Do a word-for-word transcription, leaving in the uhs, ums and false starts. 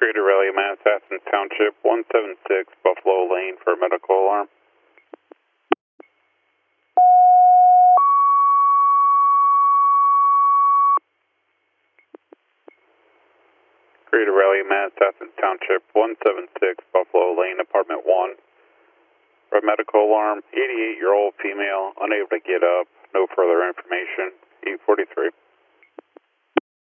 Greater Raleigh, Manhasset Township, one seven six Buffalo Lane for a medical alarm. Greater Raleigh, Manhasset Township, one seven six Buffalo Lane, Apartment one. For a medical alarm, eighty-eight-year-old female, unable to get up, no further information, eight forty-three.